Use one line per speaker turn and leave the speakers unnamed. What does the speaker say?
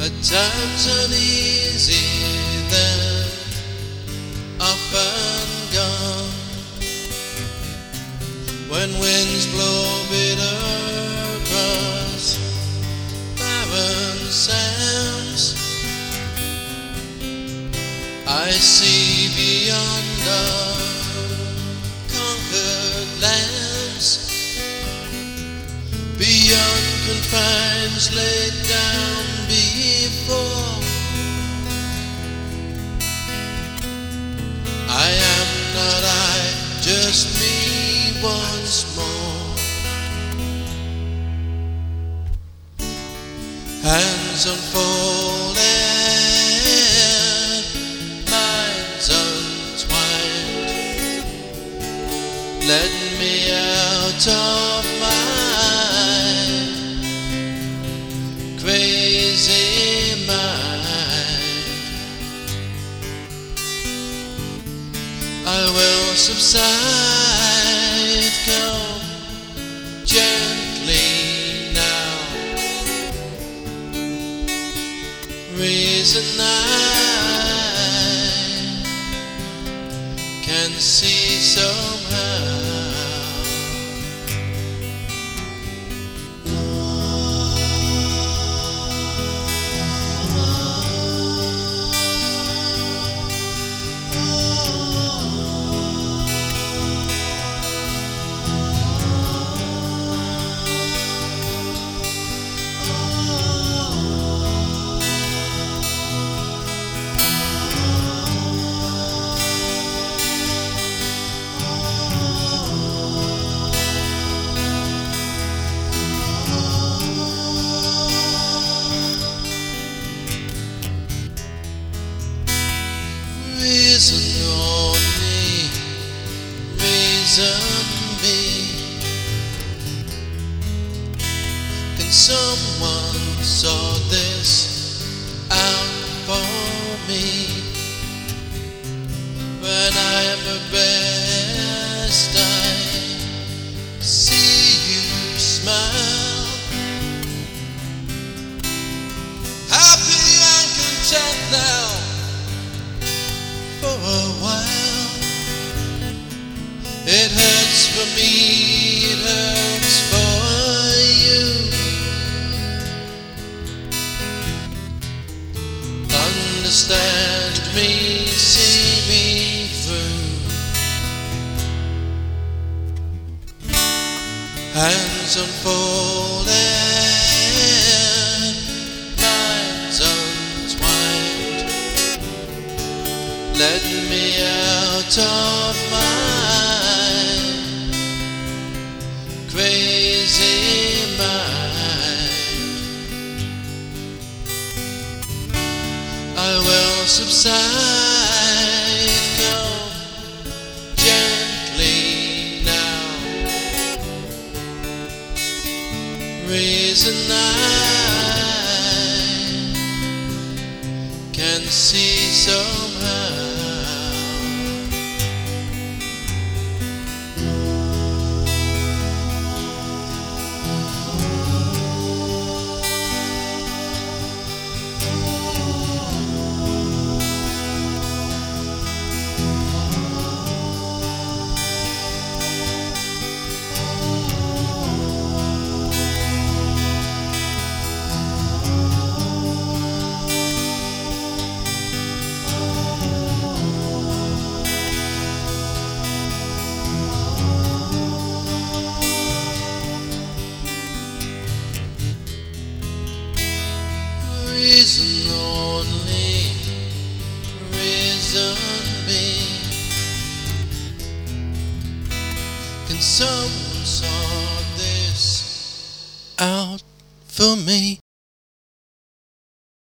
At times uneasy, then up and gone. When winds blow bitter across barren sands, I see beyond unconquered lands, beyond confines laid down before. I am not I, just me once more. Hands unfolded, minds untwined, led me out of my crazy mind. I will subside, come gently now. Reason I can see somehow. Reason only, reason me. Can someone sort this out for me? When I am at best, I see you smile, happy and content now. For a while, it hurts for me, it hurts for you. Understand me, see me through. Hands unfolded, minds untwined, led me out of my crazy mind. I will subside, come gently now. Reason I can see somehow. Reason only, reason me. Can someone sort this out for me?